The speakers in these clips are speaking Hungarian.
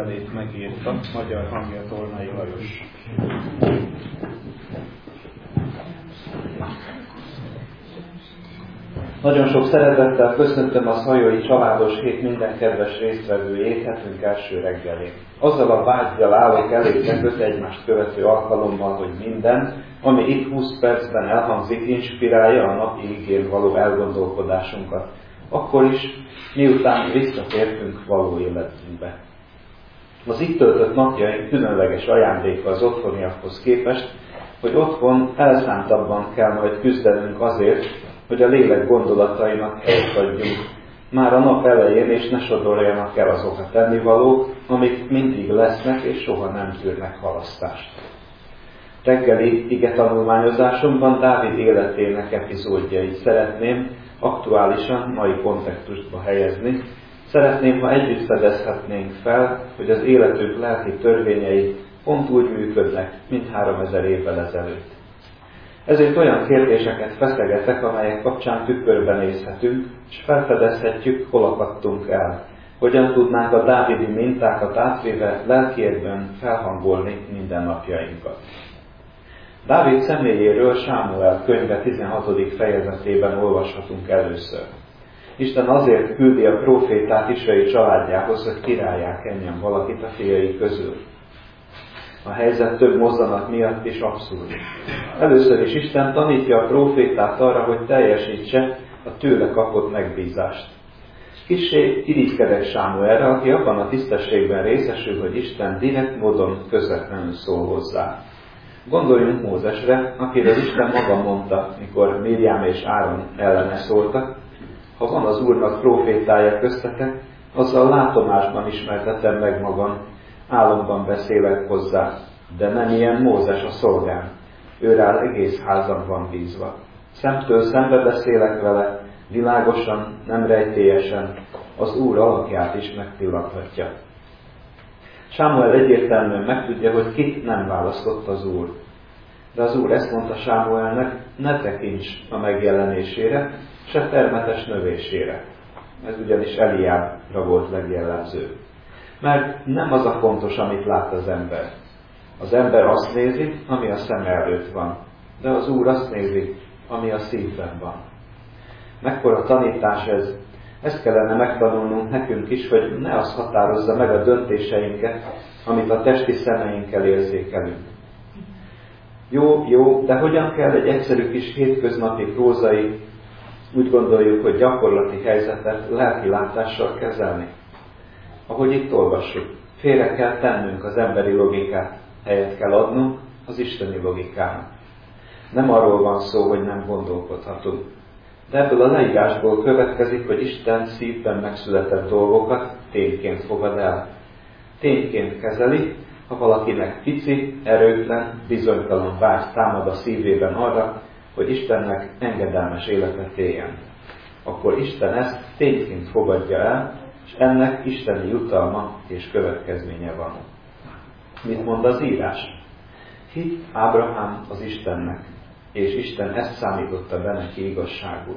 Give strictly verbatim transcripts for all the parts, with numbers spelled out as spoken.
levelét megírta, magyar hangja Tornai Lajos. Nagyon sok szeretettel köszöntöm a Szajói Családos Hét minden kedves résztvevőjét hetünk első reggelén. Azzal a vággyal állok elétek öt egymást követő alkalommal, hogy minden, ami itt húsz percben elhangzik, inspirálja a napi igén való elgondolkodásunkat. Akkor is, miután visszatértünk való életünkbe. Az itt töltött napjaink különleges ajándéka az otthoniakhoz képest, hogy otthon elszántabban kell majd küzdenünk azért, hogy a lélek gondolatainak helyt adjunk már a nap elején, és ne sodorjanak el azok a tennivalók, amik mindig lesznek, és soha nem tűrnek halasztást. Reggeli igetanulmányozásomban Dávid életének epizódjait szeretném aktuálisan mai kontextusba helyezni. Szeretném, ha együtt fedezhetnénk fel, hogy az életünk lelki törvényei pont úgy működnek, mint háromezer évvel ezelőtt. Ezért olyan kérdéseket feszegetek, amelyek kapcsán tükörben nézhetünk, és felfedezhetjük, hol akadtunk el. Hogyan tudnánk a dávidi mintákat átvéve lelkiekben felhangolni mindennapjainkat. Dávid személyéről Sámuel könyve tizenhatodik fejezetében olvashatunk először. Isten azért küldi a prófétát Isai családjához, hogy királlyá kenjen valakit a fiai közül. A helyzet több mozzanat miatt is abszurd. Először is Isten tanítja a prófétát arra, hogy teljesítse a tőle kapott megbízást. Kissé irigykedek Sámuelre, aki abban a tisztességben részesül, hogy Isten direkt módon közvetlenül szól hozzá. Gondoljunk Mózesre, akiről Isten maga mondta, mikor Mirjám és Áron ellene szóltak: ha van az Úrnak prófétája köztetek, azzal látomásban ismertetem meg magam, álomban beszélek hozzá, de nem ilyen Mózes a szolgám. Őrá egész házam van bízva. Szemtől szembe beszélek vele, világosan, nem rejtélyesen, az Úr alakját is megpillanthatja. Sámuel egyértelműen megtudja, hogy kit nem választott az Úr. De az Úr ezt mondta Sámuelnek: ne tekints a megjelenésére, se termetes növésére. Ez ugyanis Eliábra volt legjellemzőbb. Mert nem az a fontos, amit lát az ember. Az ember azt nézi, ami a szem előtt van, de az Úr azt nézi, ami a szívben van. Mekkora tanítás ez! Ezt kellene megtanulnunk nekünk is, hogy ne az határozza meg a döntéseinket, amit a testi szemeinkkel érzékelünk. Jó, jó, de hogyan kell egy egyszerű kis hétköznapi prózai, úgy gondoljuk, hogy gyakorlati helyzetet lelki látással kezelni? Ahogy itt olvassuk, félre kell tennünk az emberi logikát, helyet kell adnunk az isteni logikának. Nem arról van szó, hogy nem gondolkodhatunk. De ebből a leírásból következik, hogy Isten szívben megszületett dolgokat tényként fogad el. Tényként kezeli, ha valakinek pici, erőtlen, bizonytalan vágy támad a szívében arra, hogy Istennek engedelmes életet éljen. Akkor Isten ezt tényként fogadja el, és ennek isteni jutalma és következménye van. Mit mond az írás? Hitt Ábrahám az Istennek, és Isten ezt számította be neki igazságul.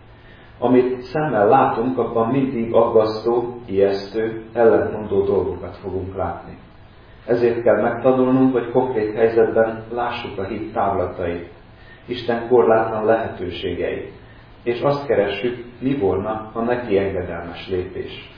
Amit szemmel látunk, abban mindig aggasztó, ijesztő, ellentmondó dolgokat fogunk látni. Ezért kell megtanulnunk, hogy konkrét helyzetben lássuk a hit távlatait, Isten korlátlan lehetőségeit, és azt keressük, mi volna a neki engedelmes lépés.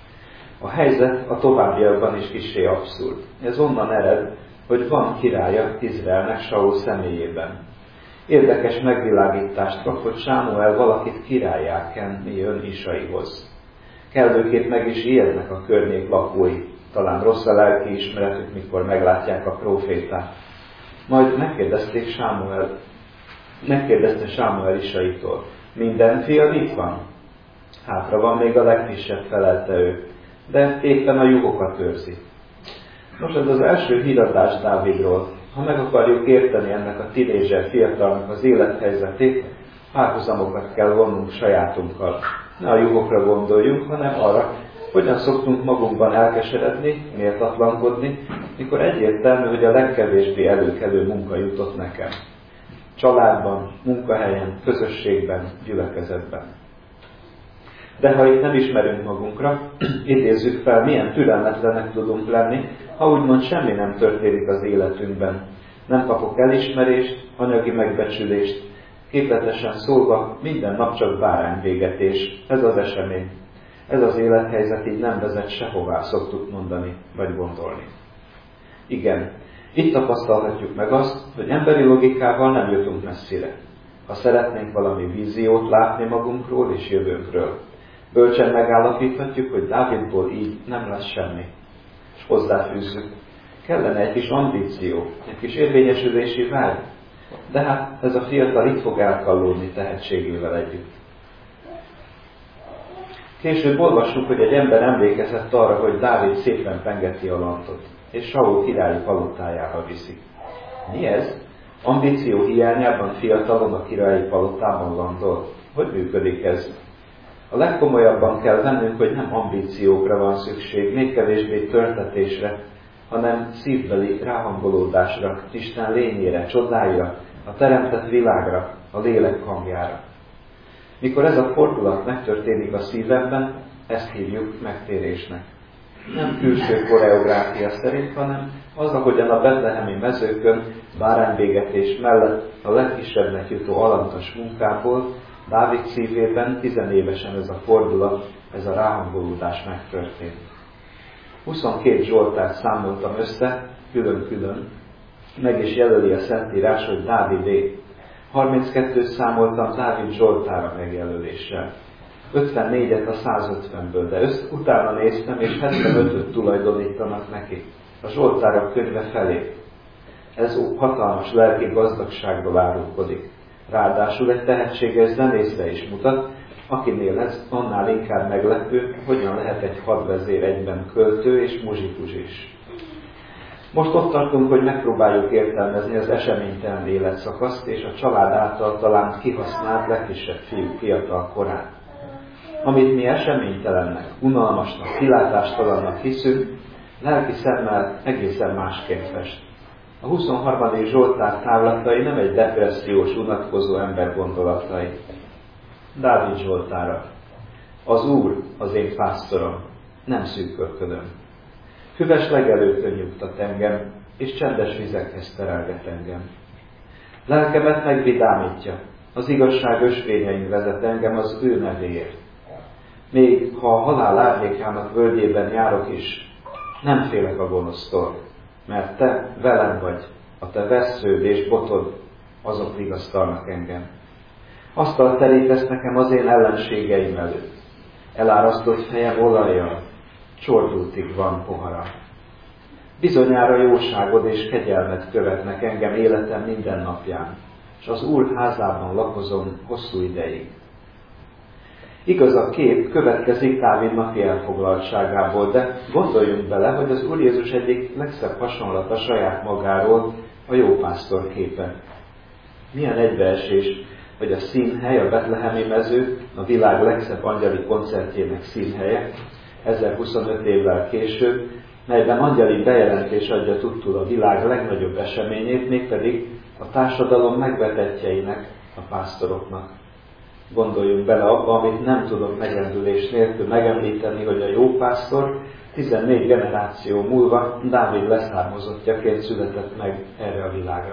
A helyzet a továbbiakban is kissé abszurd. Ez onnan ered, hogy van királya Izraelnek Saul személyében. Érdekes megvilágítást kap, hogy Sámuel valakit királlyá kenni jön Isaihoz. Kellőképp meg is ijednek a környék lakói, talán rossz a lelki ismeretük, mikor meglátják a prófétát. Majd megkérdezték Sámuel, megkérdezte Sámuel Isaitól: minden fiad itt van? Hátra van még a legkisebb, felelte ő, de éppen a juhokat őrzi. Most ez az első híradás Dávidról. Ha meg akarjuk érteni ennek a tinédzser fiatalnak az élethelyzetét, párhuzamokat kell vonnunk sajátunkkal. Ne a juhokra gondoljunk, hanem arra, hogyan szoktunk magunkban elkeseredni, méltatlankodni, mikor egyértelmű, hogy a legkevésbé előkelő munka jutott nekem. Családban, munkahelyen, közösségben, gyülekezetben. De ha itt nem ismerünk magunkra, idézzük fel, milyen türelmetlenek tudunk lenni, ha úgymond semmi nem történik az életünkben. Nem kapok elismerést, anyagi megbecsülést, képletesen szólva minden nap csak bárányvégetés. Ez az esemény. Ez az élethelyzet így nem vezet sehová, szoktuk mondani, vagy gondolni. Igen, itt tapasztalhatjuk meg azt, hogy emberi logikával nem jutunk messzire. Ha szeretnénk valami víziót látni magunkról és jövőnkről, bölcsen megállapíthatjuk, hogy Dávidból így nem lesz semmi. És hozzáfűzzük, kellene egy kis ambíció, egy kis érvényesülési vágy. De hát ez a fiatal itt fog elkallódni tehetségével együtt. Később olvassuk, hogy egy ember emlékezett arra, hogy Dávid szépen pengeti a lantot, és Saul királyi palotájára viszi. Mi ez? Ambíció hiányában fiatalon a királyi palotában landol? Hogy működik ez? A legkomolyabban kell vennünk, hogy nem ambíciókra van szükség, még kevésbé törtetésre, hanem szívbeli ráhangolódásra, Isten lényére, csodáira, a teremtett világra, a lélek hangjára. Mikor ez a fordulat megtörténik a szívemben, ezt hívjuk megtérésnek. Nem külső koreográfia szerint, hanem az, ahogyan a betlehemi mezőkön bárányvégetés mellett a legkisebbnek jutó alantas munkából Dávid szívében tizenévesen ez a fordulat, ez a ráhangolódás megtörtént. huszonkét Zsoltárt számoltam össze, külön-külön, meg is jelöli a Szentírás, hogy Dávidé. harminckettőt számoltam Dávid Zsoltára megjelöléssel. ötvennégyet a százötvenből, de össz, utána néztem, és hetvenötöt tulajdonítanak neki, a Zsoltárok könyve felé. Ez hatalmas lelki gazdagságból árulkodik. Ráadásul egy tehetséges zenészre is mutat, akinél ez annál inkább meglepő, hogyan lehet egy hadvezér egyben költő és muzsikus is. Most ott tartunk, hogy megpróbáljuk értelmezni az eseménytelen életszakaszt és a család által talán kihasznált legkisebb fiú fiatal korán. Amit mi eseménytelennek, unalmasnak, kilátástalannak hiszünk, lelki szemmel egészen másként fest. A huszonharmadik Zsoltár távlatai nem egy depressziós, unatkozó ember gondolatai. Dávid Zsoltára. Az Úr az én pásztorom, nem szűkölködöm. Füves legelőkön nyugtat engem, és csendes vizekhez terelget engem. Lelkemet megvidámítja, az igazság ösvényein vezet engem az ő nevéért. Még ha a halál árnyékának völgyében járok is, nem félek a gonosztól, mert te velem vagy, a te vessződ és botod, azok vigasztalnak engem. Asztalt terítesz nekem az én ellenségeim előtt. Elárasztott fejem olajjal, csordultig van pohara. Bizonyára jóságod és kegyelmet követnek engem életem minden napján, és az Úr házában lakozom hosszú ideig. Igaz, a kép következik Dávid napi elfoglaltságából, de gondoljunk bele, hogy az Úr Jézus egyik legszebb hasonlata saját magáról a jópásztor képe. Milyen egybeesés, hogy a színhely, a betlehemi mező, a világ legszebb angyali koncertjének színhelye, ezerhuszonöt évvel később, melyben angyali bejelentés adja tudtul a világ legnagyobb eseményét, mégpedig a társadalom megvetettjeinek, a pásztoroknak. Gondoljunk bele abba, amit nem tudok megrendülés nélkül megemlíteni, hogy a jó pásztor tizennégy generáció múlva Dávid leszármazottjaként született meg erre a világra.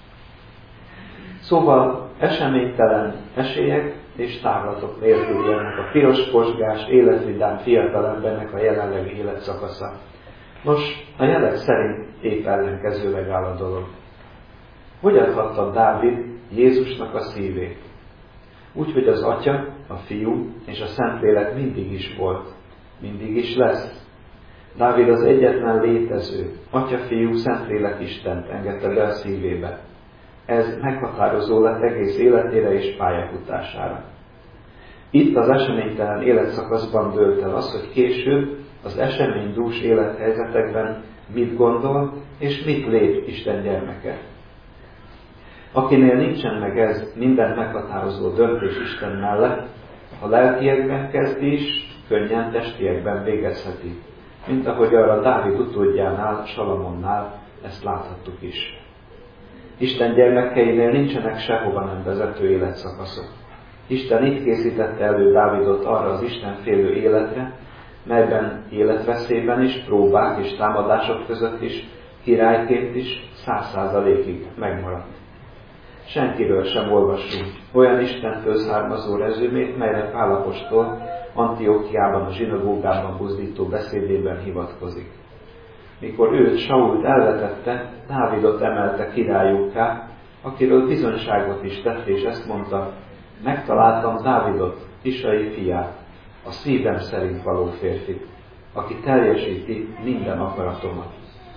Szóval eseménytelen esélyek és távlatok nélkül jönnek a piros posgás, életvidám fiatalembernek a jelenlegi életszakasza. Nos, a jelek szerint épp ellenkezőleg áll a dolog. Hogy adhatta Dávid Jézusnak a szívét? Úgy, hogy az Atya, a Fiú és a Szentlélek mindig is volt, mindig is lesz. Dávid az egyetlen létező, Atya, Fiú, Szentlélek Istent engedte be a szívébe. Ez meghatározó lett egész életére és pályafutására. Itt az eseménytelen életszakaszban dőlt el az, hogy később az eseménydús élethelyzetekben mit gondol és mit lép Isten gyermeke. Akinél nincsen meg ez minden meghatározó döntés Isten mellett, a lelkiekben kezdi is, könnyen testiekben végezheti, mint ahogy arra Dávid utódjánál, Salamonnál ezt láthattuk is. Isten gyermekeinél nincsenek sehova nem vezető életszakaszok. Isten itt készítette elő Dávidot arra az istenfélő életre, melyben életveszélyben is, próbák és támadások között is, királyként is száz százalékig megmaradt. Senkiről sem olvassunk olyan Istentől származó rezümét, melyre Pál apostol Antiochiában, a zsinagógában buzdító beszédében hivatkozik. Mikor őt, Sault elvetette, Dávidot emelte királyukká, akiről bizonyságot is tett, és ezt mondta: megtaláltam Dávidot, Isai fiát, a szívem szerint való férfit, aki teljesíti minden akaratomat.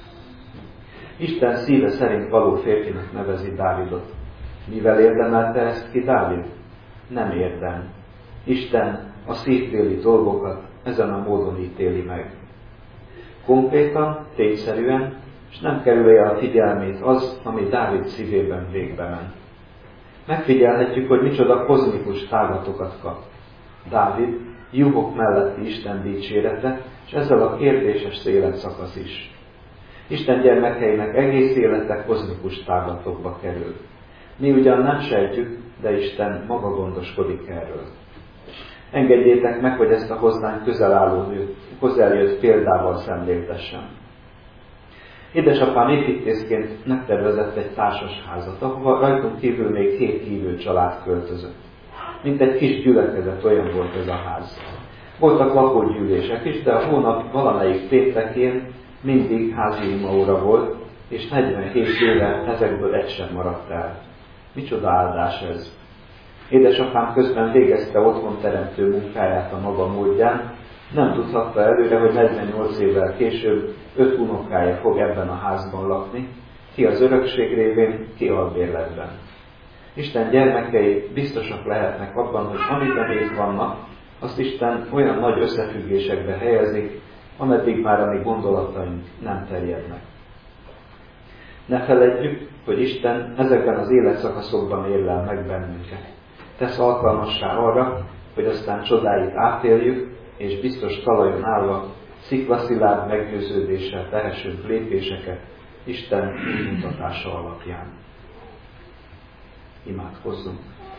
Isten szíve szerint való férfinek nevezi Dávidot. Mivel érdemelte ezt ki Dávid? Nem érdem. Isten a szívbéli dolgokat ezen a módon ítéli meg. Konkrétan, tényszerűen, és nem kerülje el a figyelmét az, ami Dávid szívében végbe ment. Megfigyelhetjük, hogy micsoda kozmikus távlatokat kap. Dávid juhok melletti Isten dicsérete, és ezzel a kérdéses életszakasz is. Isten gyermekeinek egész élete kozmikus távlatokba kerül. Mi ugyan nem sejtjük, de Isten maga gondoskodik erről. Engedjétek meg, hogy ezt a hozzánk közel álló, közeljött példával szemléltessem. Édesapám építészként megtervezett egy társasházat, ahova rajtunk kívül még hét hívő család költözött. Mint egy kis gyülekezet, olyan volt ez a ház. Voltak lakógyűlések is, de a hónap valamelyik péntekén mindig házi imaóra volt, és negyvenhét éve ezekből egy sem maradt el. Micsoda áldás ez! Édesapám közben végezte otthon teremtő munkáját a maga módján, nem tudhatta előre, hogy negyvennyolc évvel később öt unokája fog ebben a házban lakni, ki az örökség révén, ki albérletben. Isten gyermekei biztosak lehetnek abban, hogy amiben itt vannak, azt Isten olyan nagy összefüggésekbe helyezik, ameddig már a mi gondolataink nem terjednek. Ne feledjük, hogy Isten ezekben az életszakaszokban érlel meg bennünket. Tesz alkalmassá arra, hogy aztán csodáit átéljük, és biztos talajon állva, sziklaszilárd meggyőződéssel tehessünk lépéseket Isten mutatása alapján. Imádkozzunk!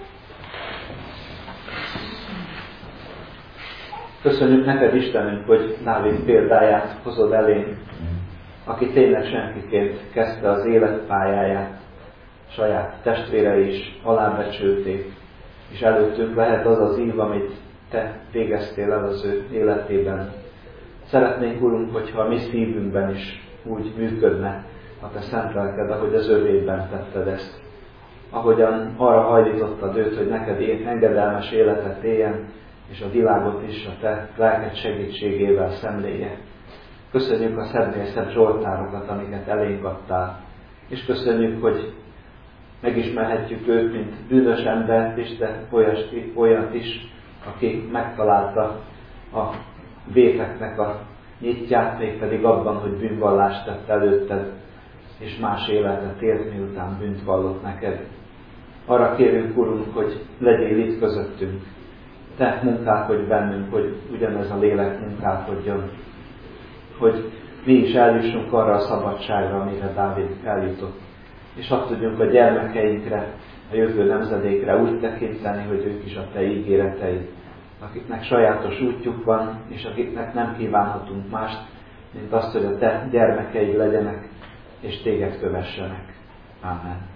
Köszönjük neked, Istenünk, hogy Dávid példáját hozod elénk, aki tényleg senkiként kezdte az életpályáját, saját testvére is alábecsülték, és előttünk lehet az az ív, amit te végeztél el az ő életében. Szeretnénk, Urunk, hogyha a mi szívünkben is úgy működne a te szent lelked, ahogy az övében tetted ezt. Ahogyan arra hajlítottad őt, hogy neked engedelmes életet éljen, és a világot is a te lelked segítségével szemléje. Köszönjük a szebbnél szebb zsoltárokat, amiket elénk adtál, és köszönjük, hogy megismerhetjük őt, mint bűnös embert is, de olyat is, aki megtalálta a véteknek a nyitját, mégpedig abban, hogy bűnvallást tett előtted, és más életet élt, miután bűnt vallott neked. Arra kérünk, Urunk, hogy legyél itt közöttünk. Te munkálkodj bennünk, hogy ugyanez a lélek munkálkodjon, hogy mi is eljussunk arra a szabadságra, amire Dávid eljutott. És azt tudjunk a gyermekeinkre, a jövő nemzedékre úgy tekinteni, hogy ők is a te ígéreteid, akiknek sajátos útjuk van, és akiknek nem kívánhatunk mást, mint azt, hogy a te gyermekeid legyenek, és téged kövessenek. Amen.